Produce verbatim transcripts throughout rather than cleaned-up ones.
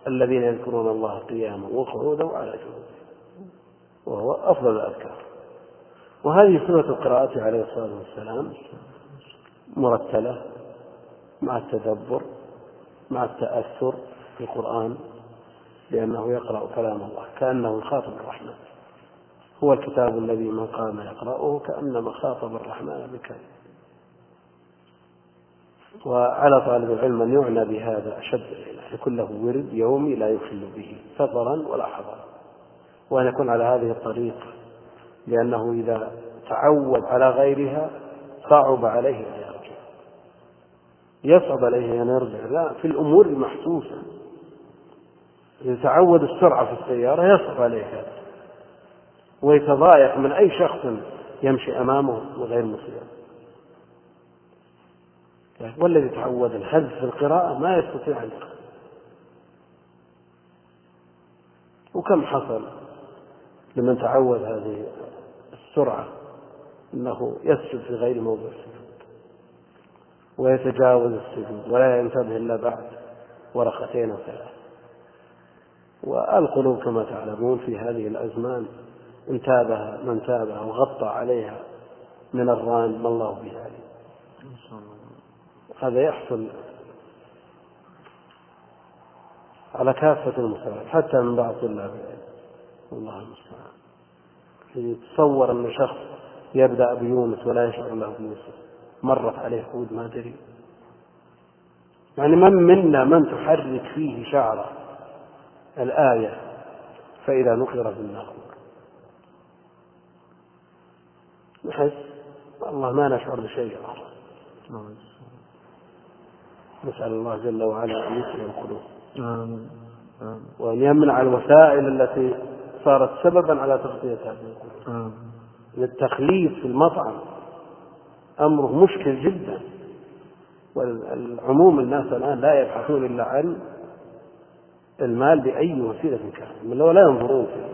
الذين يذكرون الله قياما وقعودا وعلى جنوبهم، وهو أفضل الأذكار. وهذه سنة قراءته عليه الصلاة والسلام، مرتلة مع التدبر مع التأثر بالقرآن، لأنه يقرأ كلام الله كأنه خاطب الرحمن. هو الكتاب الذي من قام يقرأه كأنما خاطب الرحمن بكلمة. وعلى طالب العلم أن يعنى بهذا أشد العناية، يكون له ورد يومي لا يخل به سفرا ولا حضرا، وأن يكون على هذه الطريقة، لأنه إذا تعود على غيرها صعب عليه أن يرجع، يصعب عليه أن يرجع لا في الأمور المحسوسة. إذا تعود السرعة في السيارة يصعب عليه هذا، ويتضايق من أي شخص يمشي أمامه وغير مسلم. والذي تعود الهز في القراءة ما يستطيع أن يقرأ. وكم حصل لمن تعود هذه السرعة أنه يسجد في غير موضع السجود ويتجاوز السجود ولا ينتبه إلا بعد ورقتين وثلاث. والقلوب كما تعلمون في هذه الأزمان انتابها من تابها وغطى عليها من الران ما الله به عليه. هذا يحصل على كافة المستويات حتى من بعض طلاب العلم، والله المستعان. يتصور أن شخص يبدأ بيونس ولا يشعر له بيوسف، مرت عليه حود ما دري. يعني من منا من تحرك فيه شعره الآية فإذا نقر في الناقور نحس الله ما نشعر بشيء آخر. نسأل الله جل وعلا أن يسلم القلوب وأن يمنع الوسائل التي صارت سببا على تغطية هذه القلوب. التخليف في المطعم أمره مشكل جدا، والعموم الناس الآن لا يبحثون إلا عن المال بأي وسيلة كان، من لا ينظرون في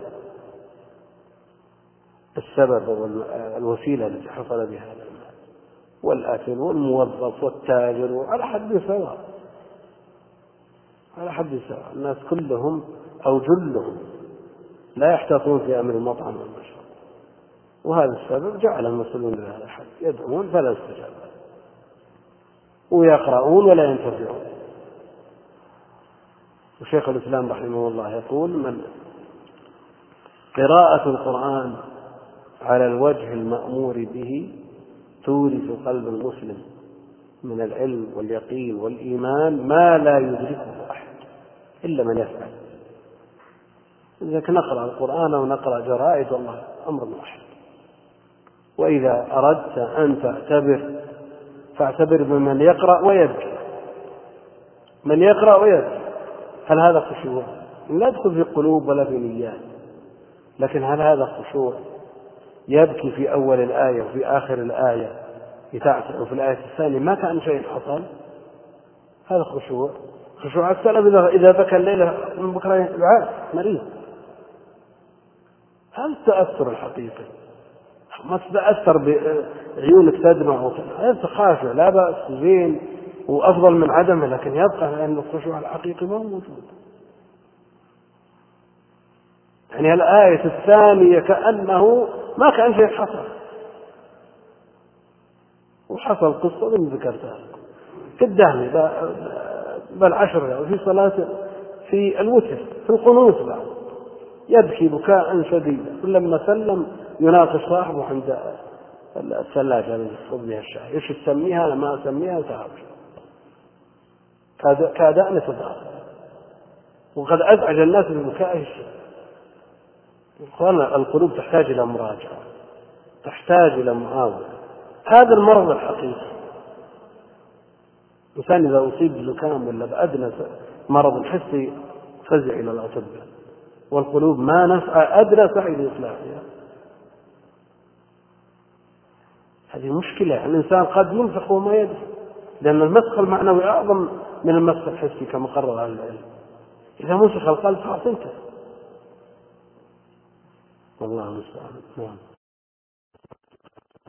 السبب والوسيلة التي حصل بها هذا المال. والآكل والموظف والتاجر على حد سواء، على حد سواء. الناس كلهم أو جلهم لا يحتاطون في أمر المطعم والمشروب، وهذا السبب جعل المسؤولون بهذا الحد يدعون فلا يستجاب ويقرؤون ولا ينتفعون. وشيخ الإسلام رحمه الله يقول: من قراءة القرآن على الوجه المأمور به تورث قلب المسلم من العلم واليقين والإيمان ما لا يدركه أحد إلا من يفعل. إذا نقرأ القرآن ونقرأ جرائد والله أمر واحد. وإذا أردت أن تعتبر فاعتبر بمن يقرأ ويبكي، من يقرأ ويبكي. هل هذا خشوع؟ لا يدخل في قلوب ولا في نيات، لكن هل هذا خشوع؟ يبكي في أول الآية وفي آخر الآية يتعسر وفي الآية الثانية ما كان شيء حصل. هذا خشوع. خشوع السلف إذا بكى الليلة من بكرة يعاد مريض. هذا التأثر الحقيقي، ما تتأثر بعيونك تدمع، هذا خاشع لا بأس زين وأفضل من عدمه، لكن يبقى لأن الخشوع الحقيقي ما هو موجود. يعني الآية الثانية كأنه ما كان شيء حصل، وحصل قصة من ذكرتها في الدهن بل عشر وفي صلاة في الوتر في القنوت بعد يبكي بكاء شديدا، كلما سلم يناقش صاحبه عند الثلاجة التي يصب بها الشاي: ايش تسميها؟ انا ما اسميها. وتعرف كاد ان يتضاءل، وقد ازعج الناس ببكائه الشديد. القلوب تحتاج الى مراجعة، تحتاج الى معاونة. هذا المرض الحقيقي. الإنسان إذا أصيب بزكام ولا بأدنى مرض حسي فزع إلى الأطباء، والقلوب ما نسعى أدنى سعي لإصلاحها. هذه مشكلة. الإنسان قد ينفخ وما يدري، لأن المسخ المعنوي أعظم من المسخ الحسي كما قرر أهل العلم. إذا مسخ القلب خلاص انتهى. والله المستعان. نعم.